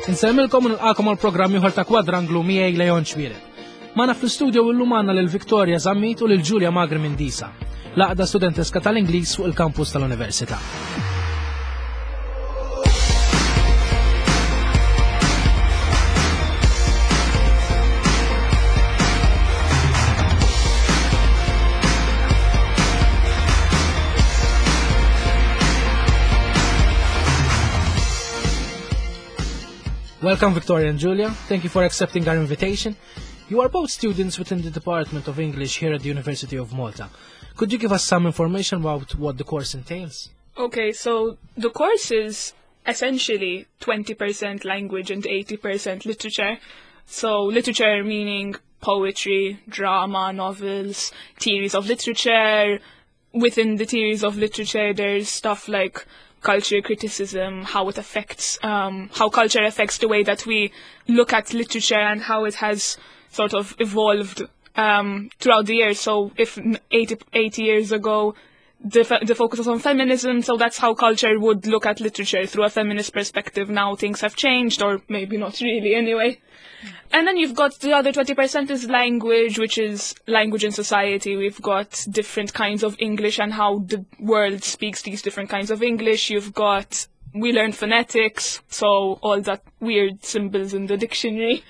Insemmilkom nilqakom għal-programm ieħor ta' Kwadranglu miegħi Leon Xwieret. Magħna fl-istudio illum għandna lil Victoria Zammit u lil Julia Magri Mindisa, laqda studenteska tal-Ingliż fuq il-kampus tal-Università. Welcome, Victoria and Julia. Thank you for accepting our invitation. You are both students within the Department of English here at the University of Malta. Could you give us some information about what the course entails? Okay, so the course is essentially 20% language and 80% literature. So literature meaning poetry, drama, novels, theories of literature. Within the theories of literature, there's stuff like culture criticism, how it affects, how culture affects the way that we look at literature and how it has sort of evolved throughout the years. So if 80 years ago, the focus was on feminism, so that's how culture would look at literature through a feminist perspective. Now things have changed, or maybe not really anyway. And then you've got the other 20% is language, which is language and society. We've got different kinds of English and how the world speaks these different kinds of English. We learn phonetics, so all that weird symbols in the dictionary.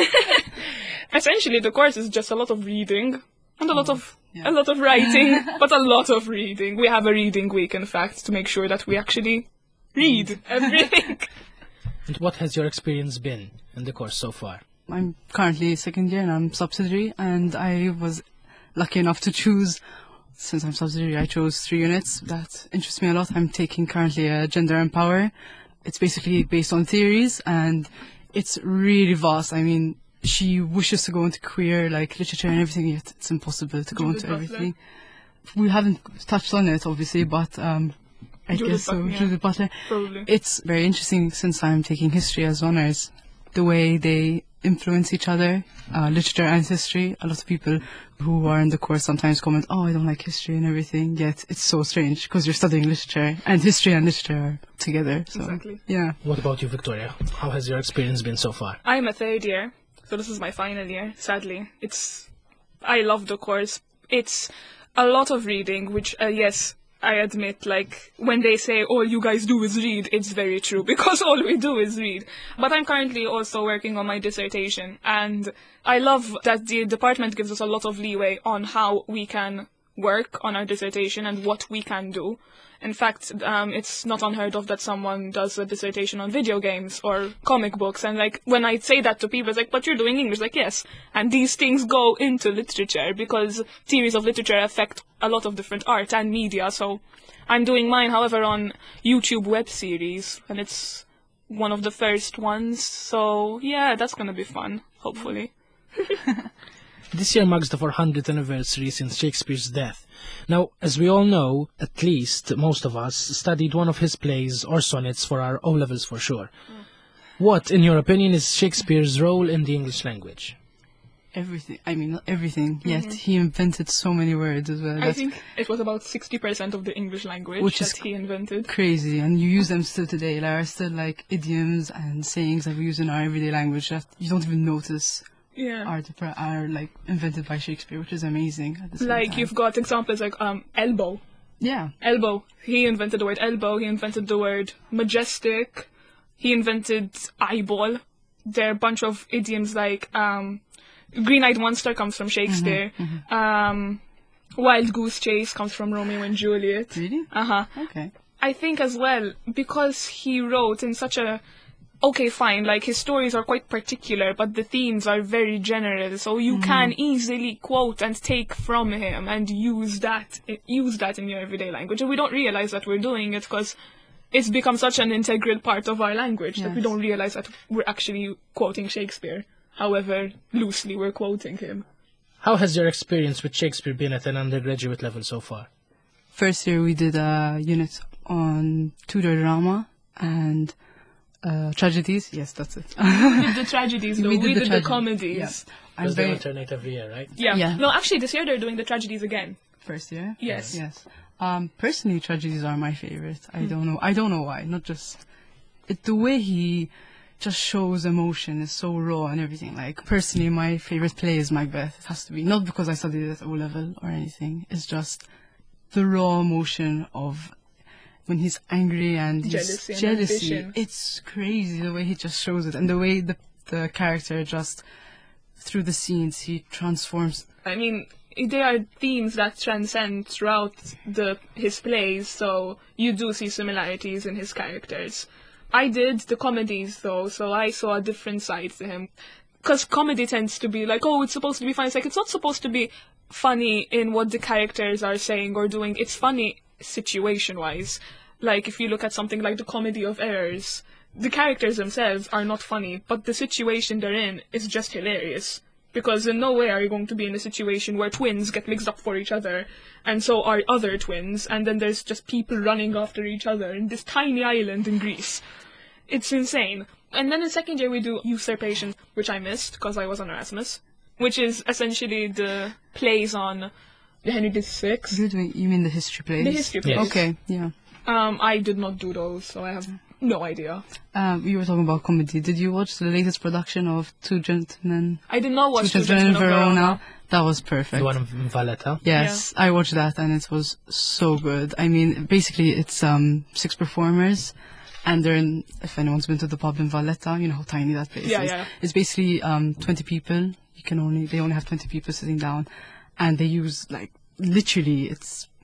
Essentially, the course is just a lot of reading and a lot of writing, but a lot of reading. We have a reading week, in fact, to make sure that we actually read everything. And what has your experience been in the course so far? I'm currently second year and I'm subsidiary, and I was lucky enough to choose, since I'm subsidiary, I chose 3 units that interest me a lot. I'm taking currently a Gender and Power. It's basically based on theories and it's really vast. I mean, she wishes to go into queer literature and everything, yet it's impossible to go into everything. We haven't touched on it obviously, but I guess so. Judith Butler. Probably. It's very interesting since I'm taking history as honours, the way they influence each other, literature and history. A lot of people who are in the course sometimes comment, oh, I don't like history and everything, yet it's so strange because you're studying literature and history are together. So, exactly. Yeah. What about you, Victoria? How has your experience been so far? I'm a third year, so this is my final year, sadly. I love the course. It's a lot of reading, which, yes, I admit, when they say all you guys do is read, it's very true, because all we do is read. But I'm currently also working on my dissertation, and I love that the department gives us a lot of leeway on how we can work on our dissertation and what we can do. In fact, it's not unheard of that someone does a dissertation on video games or comic books, and when I say that to people, it's but you're doing English, yes. And these things go into literature because theories of literature affect a lot of different art and media. So I'm doing mine, however, on YouTube web series, and it's one of the first ones. So yeah, that's gonna be fun, hopefully. This year marks the 400th anniversary since Shakespeare's death. Now, as we all know, at least most of us studied one of his plays or sonnets for our O-levels for sure. What, in your opinion, is Shakespeare's role in the English language? Everything. I mean, not everything, yet he invented so many words as well. I think it was about 60% of the English language that he invented. Crazy, and you use them still today. There are still idioms and sayings that we use in our everyday language that you don't even notice. Yeah. Are invented by Shakespeare, which is amazing. At the same time. You've got examples elbow. Yeah. Elbow. He invented the word elbow. He invented the word majestic. He invented eyeball. There are a bunch of idioms green-eyed monster comes from Shakespeare. Wild goose chase comes from Romeo and Juliet. Really? Okay. I think as well, because he wrote in such a okay, fine, his stories are quite particular, but the themes are very general, so you can easily quote and take from him and use that in your everyday language. And we don't realize that we're doing it because it's become such an integral part of our language that we don't realize that we're actually quoting Shakespeare, however loosely we're quoting him. How has your experience with Shakespeare been at an undergraduate level so far? First year we did a unit on Tudor drama and tragedies. Yes, that's it. We did the tragedies, though. We did the comedies. Yes. Because they alternate every year, right? Yeah. No, actually, this year they're doing the tragedies again. First year? Yes. Yes. Personally, tragedies are my favorite. I don't know why. Not just the way he just shows emotion. It's so raw and everything. Like, personally, my favorite play is Macbeth. It has to be. Not because I studied it at O-level or anything. It's just the raw emotion of when he's angry and his Jealousy and jealousy. ambition. It's crazy the way he just shows it, and the way the character just, through the scenes, he transforms. I mean, they are themes that transcend throughout his plays, so you do see similarities in his characters. I did the comedies, though, so I saw a different side to him. Because comedy tends to be like, oh, it's supposed to be funny. It's like, it's not supposed to be funny in what the characters are saying or doing. It's funny situation-wise. Like, if you look at something like the Comedy of Errors, the characters themselves are not funny, but the situation they're in is just hilarious. Because in no way are you going to be in a situation where twins get mixed up for each other, and so are other twins, and then there's just people running after each other in this tiny island in Greece. It's insane. And then in second year we do Usurpation, which I missed because I was on Erasmus, which is essentially the plays on Henry VI. You mean the history plays? The history plays. Yes. Okay, yeah. I did not do those, so I have no idea. You were talking about comedy. Did you watch the latest production of Two Gentlemen? I did not watch Two Gentlemen in Verona. That was perfect. The one in Valletta. Yes, I watched that and it was so good. I mean, basically it's 6 performers, and they're in, if anyone's been to the pub in Valletta, you know how tiny that place Yeah, is. yeah. It's basically 20 people. They only have 20 people sitting down, and they use, like, literally,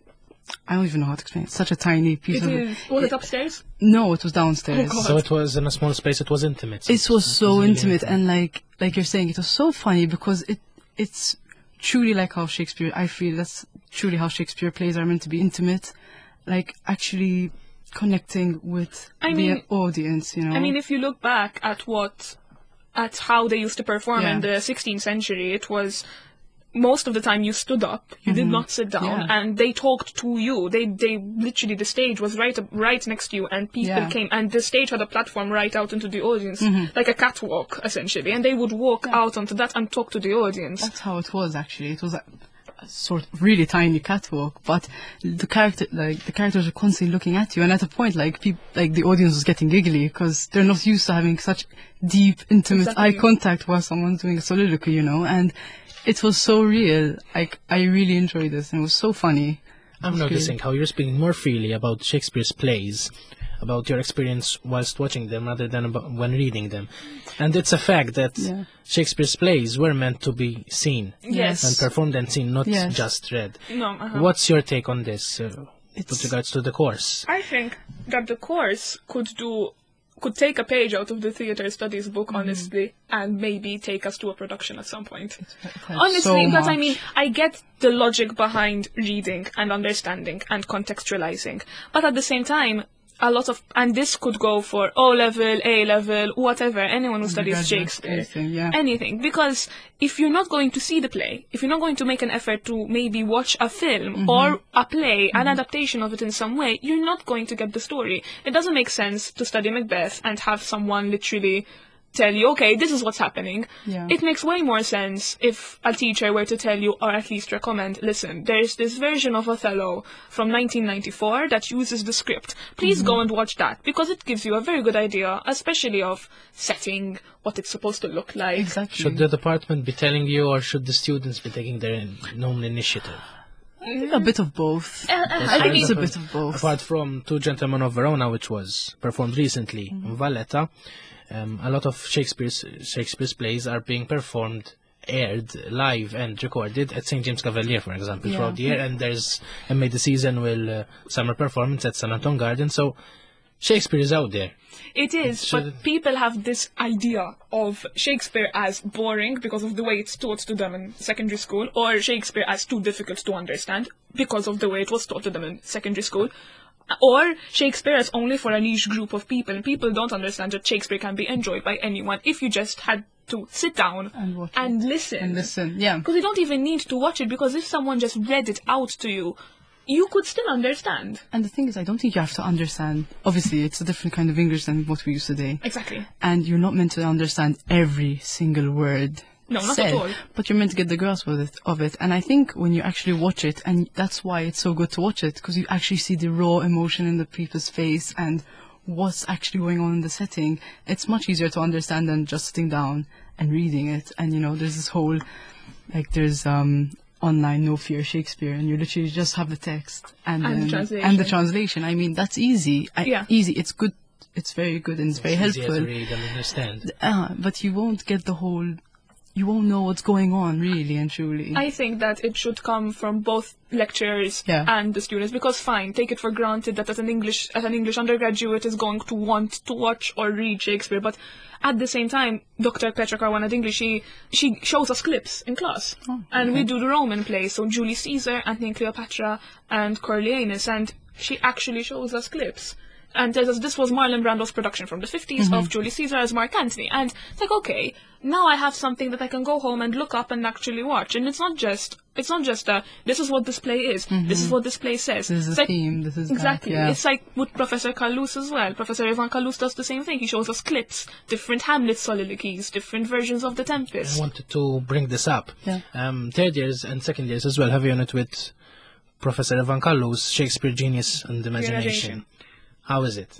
I don't even know how to explain it. It's such a tiny piece of Was it upstairs? No, it was downstairs. Oh, God. So it was in a small space. It was intimate. It was so really intimate, and like you're saying, it was so funny because it's truly like how Shakespeare. I feel that's truly how Shakespeare plays are meant to be intimate, like actually connecting with the audience. You know. I mean, if you look back at how they used to perform Yeah. in the 16th century, it was most of the time you stood up, you did not sit down, Yeah. and they talked to you. They literally, the stage was right next to you, and people Yeah. came, and the stage had a platform right out into the audience, like a catwalk essentially, and they would walk out onto that and talk to the audience. That's how it was actually. It was a sort of really tiny catwalk, but the characters are constantly looking at you, and at a point, like the audience was getting giggly because they're not used to having such deep, intimate Exactly. eye contact while someone's doing a soliloquy, you know, and it was so real. Like, I really enjoyed this, and it was so funny. I'm noticing how you're speaking more freely about Shakespeare's plays, about your experience whilst watching them rather than about when reading them. And it's a fact that Yeah. Shakespeare's plays were meant to be seen Yes. and performed and seen, not Yes. just read. No, What's your take on this with regards to the course? I think that the course could take a page out of the theatre studies book, honestly, and maybe take us to a production at some point. Honestly, so because I much. mean, I get the logic behind reading and understanding and contextualizing, but at the same time, and this could go for O-level, A-level, whatever, anyone who studies Undergraduate, Shakespeare. anything, yeah. Anything. Because if you're not going to see the play, if you're not going to make an effort to maybe watch a film or a play, an adaptation of it in some way, you're not going to get the story. It doesn't make sense to study Macbeth and have someone literally tell you, okay, this is what's happening. Yeah. It makes way more sense if a teacher were to tell you, or at least recommend, listen, there's this version of Othello from 1994 that uses the script. Please go and watch that, because it gives you a very good idea, especially of setting, what it's supposed to look like. Exactly. Should the department be telling you, or should the students be taking their own initiative? I think a bit of both. I think It's a bit of both. Apart from Two Gentlemen of Verona, which was performed recently in Valletta, a lot of Shakespeare's plays are being performed, aired live and recorded at St. James Cavalier, for example, throughout the year. And there's a May the season will summer performance at St. Anton Garden. So Shakespeare is out there. It is, but people have this idea of Shakespeare as boring because of the way it's taught to them in secondary school, or Shakespeare as too difficult to understand because of the way it was taught to them in secondary school, or Shakespeare is only for a niche group of people, and people don't understand that Shakespeare can be enjoyed by anyone if you just had to sit down And watch and it. listen. And listen, yeah. Because you don't even need to watch it, because if someone just read it out to you, you could still understand. And the thing is, I don't think you have to understand. Obviously, it's a different kind of English than what we use today. Exactly. And you're not meant to understand every single word. No, not said, at all. But you're meant to get the grasp of it. And I think when you actually watch it, and that's why it's so good to watch it, because you actually see the raw emotion in the people's face and what's actually going on in the setting, it's much easier to understand than just sitting down and reading it. And, there's this whole, there's online No Fear Shakespeare, and you literally just have the text and the translation. I mean, that's easy. Easy. It's good. It's very good and it's very helpful. Easier to read and understand. But you won't get you won't know what's going on, really and truly. I think that it should come from both lecturers and the students, because fine, take it for granted that as an English undergraduate is going to want to watch or read Shakespeare, but at the same time, Dr. Petra Caruana Dingley, she shows us clips in class. And we do the Roman plays, so Julius Caesar, Antony and Cleopatra, and Coriolanus, and she actually shows us clips. And tells us this was Marlon Brando's production from the 50s of Julius Caesar as Mark Antony. And it's like, okay, now I have something that I can go home and look up and actually watch. And it's not just this is what this play is, this is what this play says. This is the theme, this is exactly. That, yeah. It's like with Professor Kalous as well. Professor Ivan Kalous does the same thing. He shows us clips, different Hamlet soliloquies, different versions of The Tempest. I wanted to bring this up. Yeah. Third years and second years as well have a unit with Professor Ivan Kalous, Shakespeare Genius and Imagination. How is it?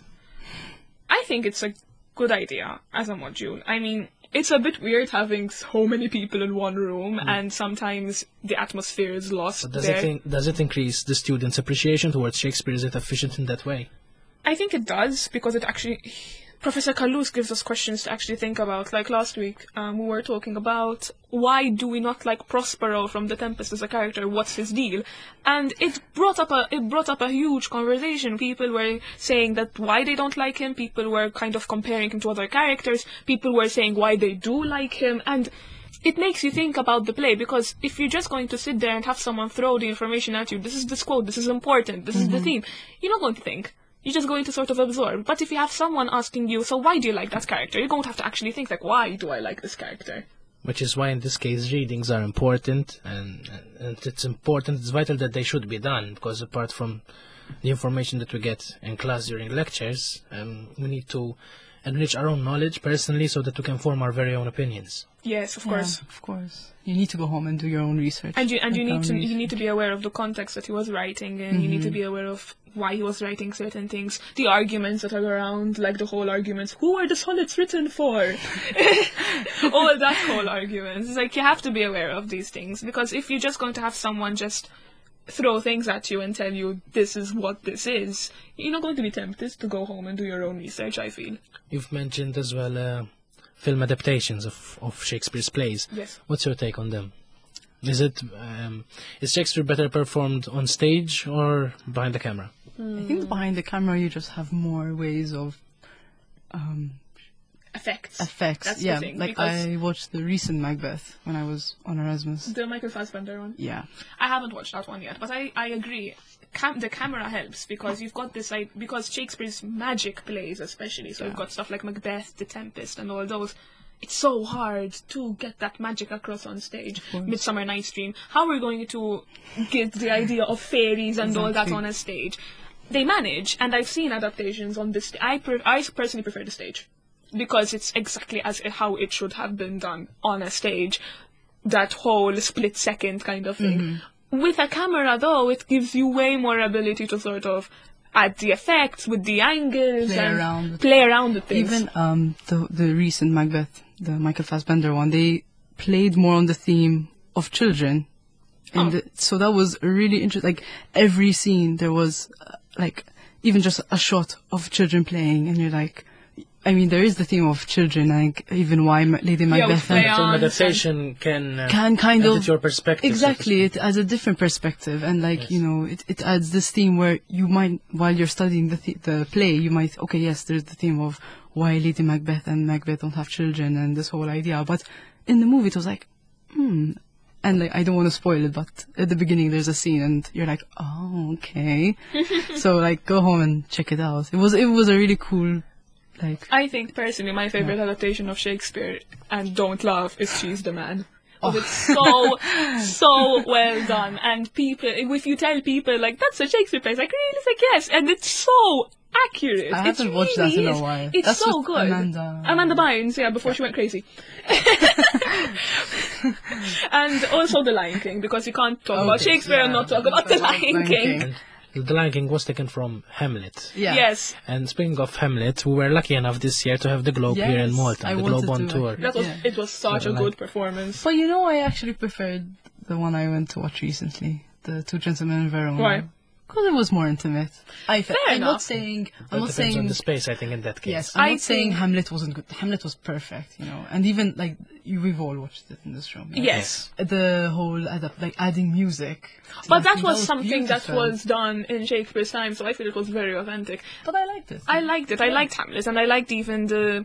I think it's a good idea as a module. I mean, it's a bit weird having so many people in one room, and sometimes the atmosphere is lost. But does it increase the students' appreciation towards Shakespeare? Is it efficient in that way? I think it does, because it actually... Professor Kalous gives us questions to actually think about. Like last week, we were talking about why do we not like Prospero from The Tempest as a character? What's his deal? And it brought up a huge conversation. People were saying that why they don't like him. People were kind of comparing him to other characters. People were saying why they do like him. And it makes you think about the play, because if you're just going to sit there and have someone throw the information at you, this is this quote, this is important, this is the theme, you're not going to think. You're just going to sort of absorb. But if you have someone asking you, so why do you like that character? You're going to have to actually think, like, why do I like this character? Which is why in this case readings are important, and it's important, it's vital that they should be done, because apart from the information that we get in class during lectures, we need to enrich our own knowledge personally so that we can form our very own opinions. Yes, of course. Of course. You need to go home and do your own research. And you need to be aware of the context that he was writing, and you need to be aware of why he was writing certain things, the arguments that are around, like the whole arguments, who are the sonnets written for? All that whole arguments. It's like you have to be aware of these things, because if you're just going to have someone just throw things at you and tell you this is what this is, you're not going to be tempted to go home and do your own research, I feel. You've mentioned as well film adaptations of Shakespeare's plays. Yes. What's your take on them? Is Shakespeare better performed on stage or behind the camera? I think behind the camera you just have more ways of Effects. Effects, The thing, like I watched the recent Macbeth when I was on Erasmus. The Michael Fassbender one? Yeah. I haven't watched that one yet, but I agree. The camera helps, because you've got this, like, because Shakespeare's magic plays especially, so you've got stuff like Macbeth, The Tempest, and all those. It's so hard to get that magic across on stage. Midsummer Night's Dream. How are we going to get the idea of fairies and all that on a stage? They manage, and I've seen adaptations on this. I personally prefer the stage, because it's exactly how it should have been done on a stage. That whole split second kind of thing. With a camera, though, it gives you way more ability to sort of add the effects with the angles play around with things. Even the recent Macbeth, the Michael Fassbender one, they played more on the theme of children. And so that was really interesting. Like, every scene, there was, even just a shot of children playing, and you're like, I mean, there is the theme of children, like, even why Lady Macbeth. Film adaptation can kind of your perspective. Exactly, it adds a different perspective, and it adds this theme where you might, while you're studying the play, you might, okay, yes, there's the theme of why Lady Macbeth and Macbeth don't have children, and this whole idea. But in the movie, it was like, and I don't want to spoil it, but at the beginning there's a scene, and you're like, oh, okay. So go home and check it out. It was a really cool. I think personally my favorite adaptation of Shakespeare, and don't laugh, is She's the Man. It's so well done, and people, if you tell people that's a Shakespeare play, it's like, really? It's like, yes, and it's so accurate. I haven't watched that in a while. It's That's so good. Amanda Bynes, before she went crazy. And also The Lion King, because you can't talk about Shakespeare and not talk about The Lion King. The Lion King was taken from Hamlet. Yeah. Yes, And speaking of Hamlet, we were lucky enough this year to have the Globe here in Yes, Malta, I the wanted Globe on to, tour. actually. that was Yeah. it was such a Like- good performance. But you know, I actually preferred the one I went to watch recently, the Two Gentlemen in Verona. Why? Because it was more intimate. I'm not enough. saying. That I'm not depends on saying. the space, I think, in that case. Yes, I'm I not saying think- Hamlet wasn't good. Hamlet was perfect, you know, and even like we've all watched it in this room. yeah. Yes. The whole like adding music. to But that thing, was something that beautiful. was done in Shakespeare's time, so I feel it was very authentic. But I liked it. I liked it. I liked Hamlet, and I liked even the.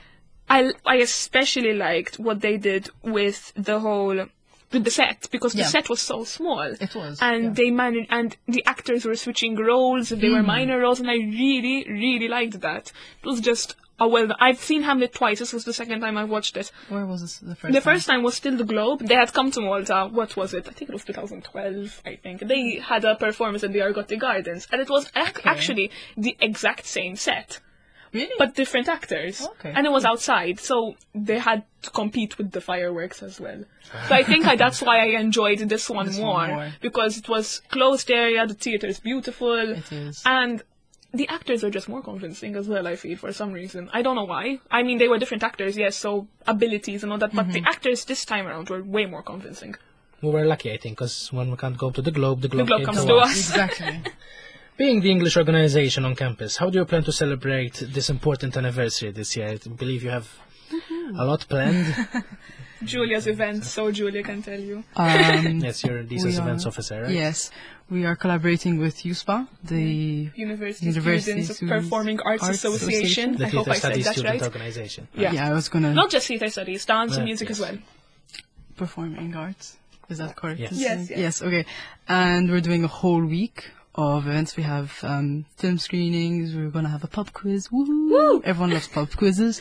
I especially liked what they did with the whole. With the set, because the Yeah. set was so small. It was, And yeah. they managed, and the actors were switching roles, they were minor roles, and I really, really liked that. It was just a well. I've seen Hamlet twice, this was the second time I've watched it. Where was this the first? The first time was still the Globe. They had come to Malta. What was it? I think it was 2012. I think they had a performance in the Argotti Gardens, and it was actually the exact same set, Really? but different actors. Okay. And it was outside, so they had to compete with the fireworks as well. So I think that's why I enjoyed this one This more, one more. because it was closed area. The theater is beautiful. It is. And the actors are just more convincing as well, I feel, for some reason. I don't know why. I mean, they were different actors, yes, so abilities and all that, but the actors this time around were way more convincing. We were lucky, I think, because when we can't go to the Globe Globe came comes to to us. us. Exactly. Being the English organization on campus, how do you plan to celebrate this important anniversary this year? I believe you have a lot planned. Julia's events, so Julia can tell you. Yes, you're DISA's We events are- officer, right? Yes, we are collaborating with USPA, the University University Students Students Performing Arts Arts Association. The I hope Theatre I said Studies that Student right. Organization. Yeah. I was gonna Not just theatre studies, dance and Right, music yes. as well. performing arts. Is that correct? Yes. Yes, yes. Yes. Okay. And we're doing a whole week of events. We have film screenings. We're gonna have a pub quiz. Woo! Woo! Everyone loves pub quizzes.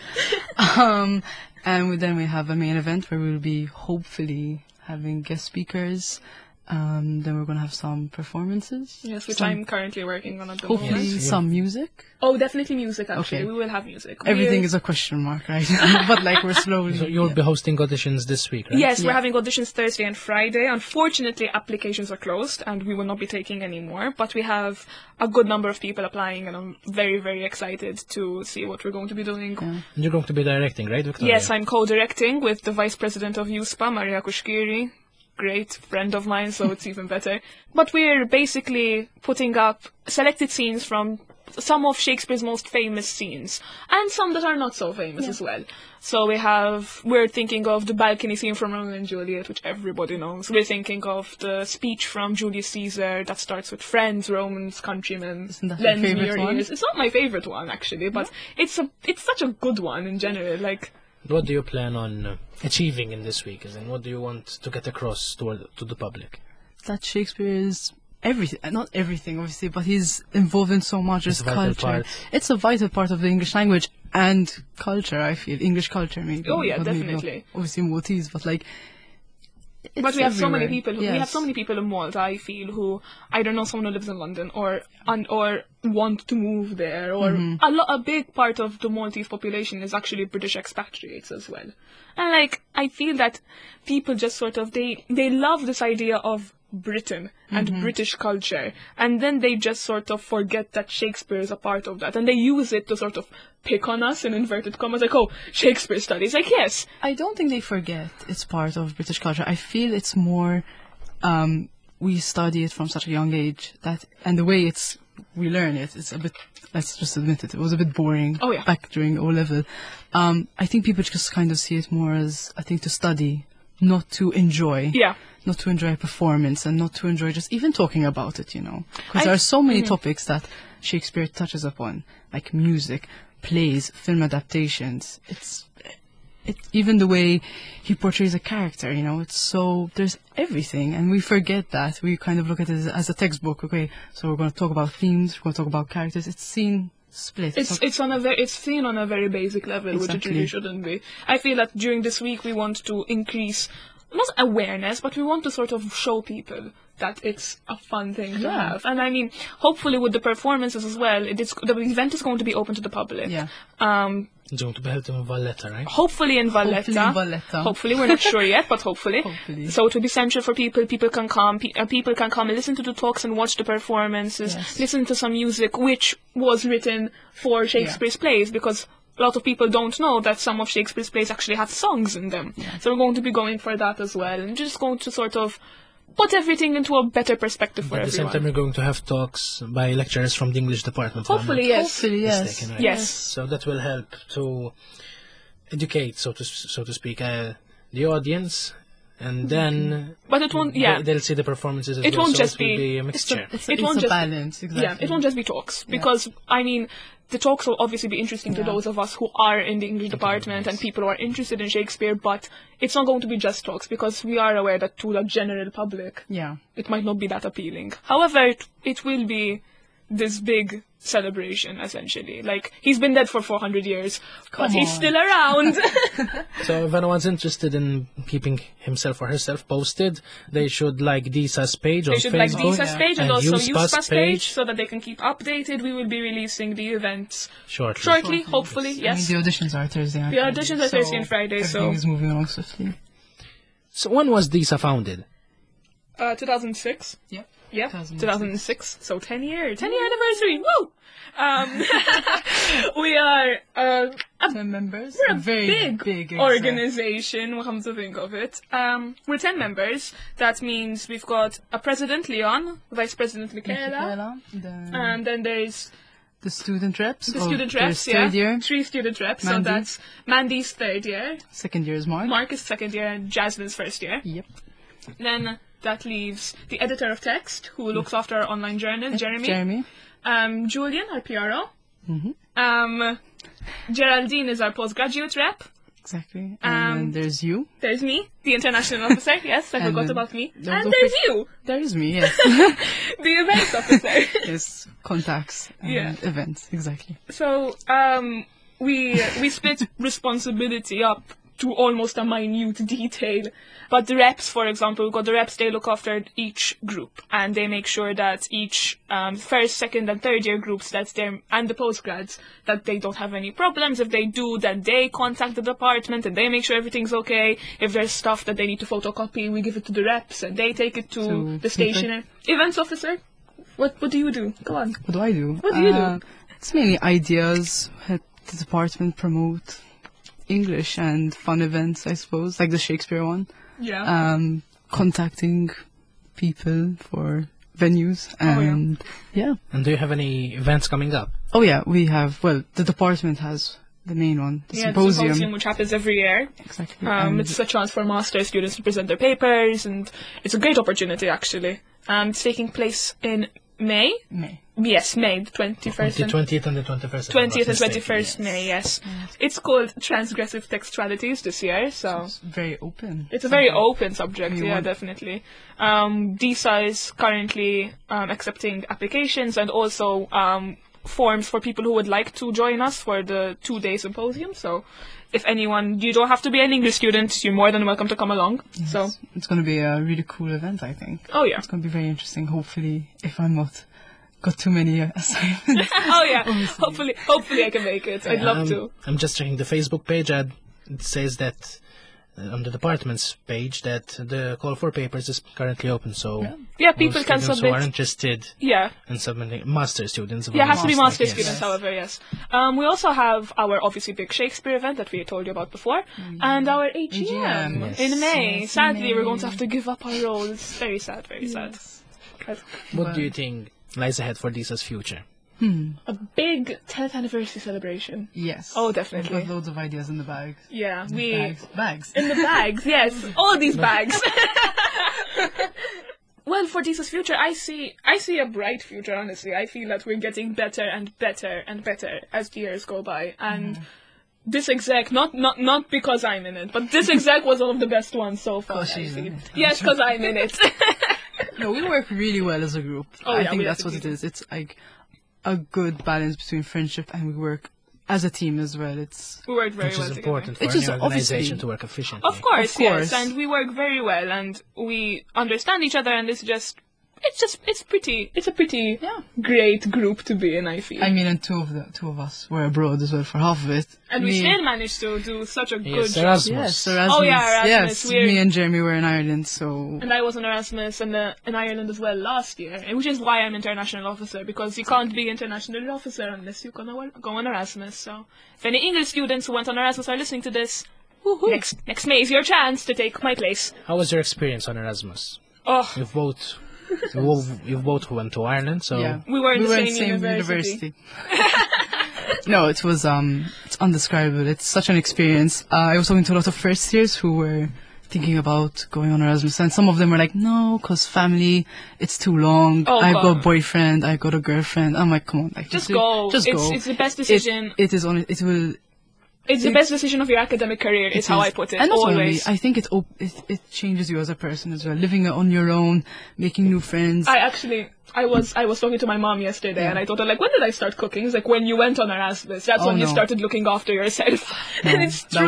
Then we have a main event where we'll be hopefully having guest speakers. Then we're gonna have some performances. Yes, which Some- I'm currently working on at the hopefully moment. Yes. some music. Oh, definitely music, actually. Okay. We will have music. Everything We're- is a question mark, right? But like we're slowly. So you'll be hosting auditions this week, right? Yes, we're Yeah. having auditions Thursday and Friday. Unfortunately, applications are closed and we will not be taking any more. But we have a good number of people applying and I'm very, very excited to see what we're going to be doing. Yeah. And you're going to be directing, right, Victoria? Yes, I'm co-directing with the Vice President of USPA, Maria Kushkiri. Great friend of mine, so it's even better. But we're basically putting up selected scenes from some of Shakespeare's most famous scenes, and some that are not so famous as well. So we're thinking of the balcony scene from Romeo and Juliet, which everybody knows. We're thinking of the speech from Julius Caesar that starts with friends, Romans, countrymen, Isn't that your lend me favorite your one? ears. It's not my favorite one, actually, but it's such a good one in general, like... What do you plan on achieving in this week? And what do you want to get across to the public? That Shakespeare is everything, not everything obviously, but he's involved in so much. It's His a vital culture. part. It's a vital part of the English language and culture, I feel. English culture, maybe. Oh, yeah, But maybe not, definitely. obviously Maltese, but like. But it's we have so many everywhere. people. We have so many people in Malta. I feel who either know someone who lives in London or want to move there, or a big part of the Maltese population is actually British expatriates as well. And like I feel that people just sort of they love this idea of Britain and British culture, and then they just sort of forget that Shakespeare is a part of that, and they use it to sort of pick on us in inverted commas, like, oh, Shakespeare studies. Like, yes, I don't think they forget it's part of British culture. I feel it's more we study it from such a young age and the way we learn it, it's a bit, let's just admit it was a bit boring Oh, yeah. back during O level. I think people just kind of see it more as a thing to study, not to enjoy. yeah. Not to enjoy a performance and not to enjoy just even talking about it, you know. Because I- there are so many topics that Shakespeare touches upon, like music, plays, film adaptations. It's even the way he portrays a character, you know, there's everything, and we forget that. We kind of look at it as a textbook, okay, so we're going to talk about themes, we're going to talk about characters. It's seen split. It's seen on a very basic level, which it Exactly. really shouldn't be. I feel that during this week we want to increase not awareness, but we want to sort of show people that it's a fun thing to Yeah. have. And I mean, hopefully with the performances as well, the event is going to be open to the public. Yeah. It's going to be held in Valletta, right? Hopefully in Valletta. Hopefully in Valletta. Hopefully, we're not sure yet, but hopefully. Hopefully. So it will be central for people. People can come. People can come and listen to the talks and watch the performances. Yes. Listen to some music which was written for Shakespeare's plays, because a lot of people don't know that some of Shakespeare's plays actually have songs in them. So we're going to be going for that as well, and just going to sort of put everything into a better perspective for At the same everyone. time, we're going to have talks by lecturers from the English department. if I'm Hopefully, not yes. Hopefully, yes. mistaken, right? Yes. So that will help to educate, so to speak, the audience, and then But it won't. Yeah. they'll see the performances as It well. won't so just it will be- a mixture. It won't It's a just- balance, exactly. Yeah, it won't just be talks, because, I mean, the talks will obviously be interesting to Yeah. those of us who are in the English department and people who are interested in Shakespeare, but it's not going to be just talks, because we are aware that to the general public, Yeah. it might not be that appealing. However, it will be this big celebration, essentially. Like, he's been dead for 400 years, but Come he's on. still around. So if anyone's interested in keeping himself or herself posted, they should like DISA's page on They should like Facebook. Disa's yeah. page and And also USPA's USPA's page. page, so that they can keep updated. We will be releasing the events Shortly. shortly, hopefully, I mean, yes. the auditions are Thursday and The auditions are Thursday and Friday, so- everything is moving along swiftly. So when was DISA founded? 2006. Yep. Yeah, 2006. 2006. So 10 year anniversary. Woo! We are 10 members. we're a very big, exact. organization. Come to think of it, we're 10 members. That means we've got a president, Leon, vice president, Michaela, Michaela, then and then there's the student reps. the Oh, student there's reps. Yeah, Third year. 3 student reps. So Mandy. that's Mandy's third year, Second year is Mark. Mark is second year, and Jasmine's first year. Yep. Then that leaves the editor of text, who looks after our online journal, Jeremy. Jeremy. Julian, our PRO. Mm-hmm. Geraldine is our postgraduate rep. Exactly. And then there's you. There's me, the international officer. Yes, I And forgot then about me. there's And the there's you, There is me, yes. the events officer. yes, contacts and Yeah. events, exactly. So, we split responsibility up to almost a minute detail. But the reps, for example, we've got the reps, they look after each group, and they make sure that each first, second, and third year groups that's there, and the postgrads, that they don't have any problems. If they do, then they contact the department and they make sure everything's okay. If there's stuff that they need to photocopy, we give it to the reps and they take it to So, the stationer. Events officer, what do you do? Go on. What do I do? What do you do? It's mainly ideas, help the department promote English and fun events, I suppose, like the Shakespeare one. Yeah. Contacting people for venues and yeah. And do you have any events coming up? Oh yeah, we have, well, the department has the main one, the Yeah, symposium. the symposium, which happens every year. Exactly. and It's a chance for master students to present their papers, and it's a great opportunity, actually. It's taking place in May. May. Yes, May, the 21st. The and 20th and the 21st. if I'm not 20th and mistaken. 21st May, yes. It's called Transgressive Textualities this year, so It's very open. it's a very open subject, We yeah, want- definitely. DISA is currently accepting applications and also forms for people who would like to join us for the 2-day symposium, so if anyone, you don't have to be an English student, you're more than welcome to come along. So, It's going to be a really cool event, I think. oh yeah. It's going to be very interesting, hopefully, if I'm not got too many assignments. Oh yeah, hopefully I can make it. I'd love to. I'm just checking the Facebook page, and it says that on the department's page that the call for papers is currently open. So Yeah, all people can students who are submit. interested Yeah, in submitting, master students. yeah, it has to be master yes. students, however, yes. We also have our obviously big Shakespeare event that we told you about before, and our AGM, AGM, in yes. May. Yes, Sadly, we're May. going to have to give up our roles. Very sad, very sad. What do you think lies ahead for DISA's future? A big 10th anniversary celebration. Yes. Oh, We've definitely. got loads of ideas in the bag. Yeah, Bags. in the bags, yes. All these bags. Well, for DISA's future, I see a bright future, honestly. I feel that we're getting better and better and better as the years go by. And this exec, not because I'm in it, but this exec was one of the best ones so far. 'Cause I she's in feel. it. Yes, because I'm in it. No, we work really well as a group. Oh, I yeah, think we that's what it definitely is. It's like a good balance between friendship and we work as a team as well. It's We worked very Which well is together. important for Which any is organization obviously- to work efficiently. Of course, Of course. yes, and we work very well, and we understand each other, and it's just it's a pretty great group to be in, I feel. I mean, and two of us were abroad as well for half of it. And we still managed to do such a good Yes, job. Erasmus. Yes, Erasmus. Oh, yeah, Erasmus. Yes, me and Jeremy were in Ireland, so And I was on Erasmus in Ireland as well last year, which is why I'm international officer, because you can't be international officer unless you go on Erasmus. So if any English students who went on Erasmus are listening to this, next May is your chance to take my place. How was your experience on Erasmus? Oh, You've both went to Ireland, so yeah. we were in the in same university. No, it was it's undescribable. It's such an experience. I was talking to a lot of first years who were thinking about going on Erasmus, and some of them were like, no, because family, it's too long. Oh, I've got a God. boyfriend, I've got a girlfriend. I'm like, come on, like Just go. Just go. It's the best decision. It is on. It will. It's the best decision of your academic career, is how I put it, And not only, always. I think it changes you as a person as well. Living on your own, making new friends. I was talking to my mom yesterday, Yeah. and I told her, like, when did I start cooking? It's like, when you went on Erasmus. That's Oh, when you no. started looking after yourself. And it's true.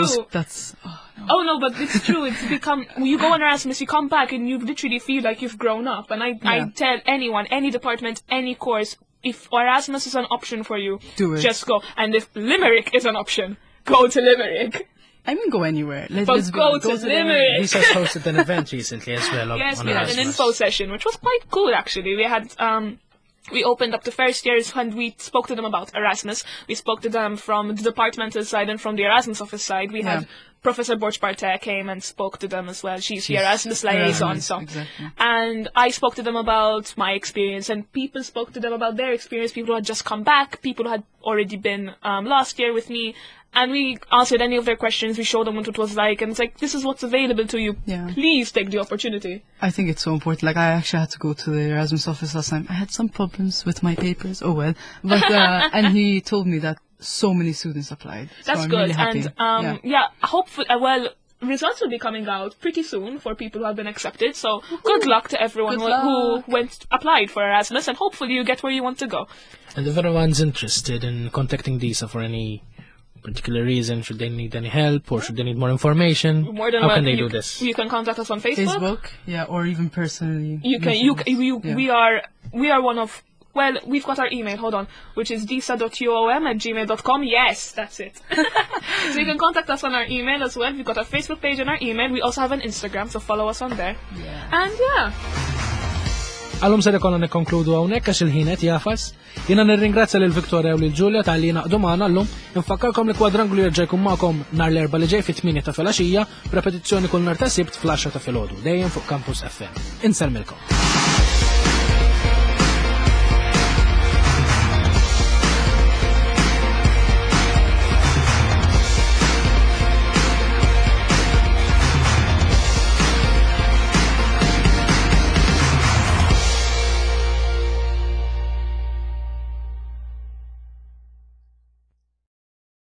Oh no, but it's true. It's become, when you go on Erasmus, you come back and you literally feel like you've grown up. And I tell anyone, any department, any course, if Erasmus is an option for you, Do it. just go. And if Limerick is an option, go to Limerick. I mean, go anywhere. But Let's go to Limerick. Lisa hosted an event recently as well. Yes, on we had an Erasmus. info session, which was quite cool actually. We had we opened up to first years and we spoke to them about Erasmus. We spoke to them from the departmental side and from the Erasmus office side. We had Professor Borch-Partey came and spoke to them as well. She's the Erasmus liaison. So. Exactly. And I spoke to them about my experience, and people spoke to them about their experience. People who had just come back, people who had already been last year with me. And we answered any of their questions. We showed them what it was like. And it's like, this is what's available to you. Yeah. Please take the opportunity. I think it's so important. Like, I actually had to go to the Erasmus office last time. I had some problems with my papers. Oh well. But, and he told me that so many students applied. So That's I'm good. Really happy. And, hopefully, results will be coming out pretty soon for people who have been accepted. So good luck to everyone Good luck. who applied for Erasmus, and hopefully you get where you want to go. And if anyone's interested in contacting Lisa for any particular reason, should they need any help or should they need more information, More than how well, can they you do this? You can contact us on Facebook. Facebook, or even personally. Yeah. We are one of, well, we've got our email, hold on, which is disa.uom@gmail.com. Yes, that's it. So you can contact us on our email as well. We've got our Facebook page and our email. We also have an Instagram, so follow us on there. Yeah. And yeah. Għallum ser ikonna nikkonkludu hawnhekk għax il-ħinet jafas. Jiena nirringrazzja lil Viktoria u lil Ġulja tal-li naqdu magħna llum. Infakkarkom li Kwadrangolu jerġa' jkun magħkom nhar l-erba' li ġej fit-8 ta' filgħaxija, b'repetizzjoni kull nhar ta' sibt fl-10 ta' filgħodu, dejjem fuq Campus FM. Inselmilkom.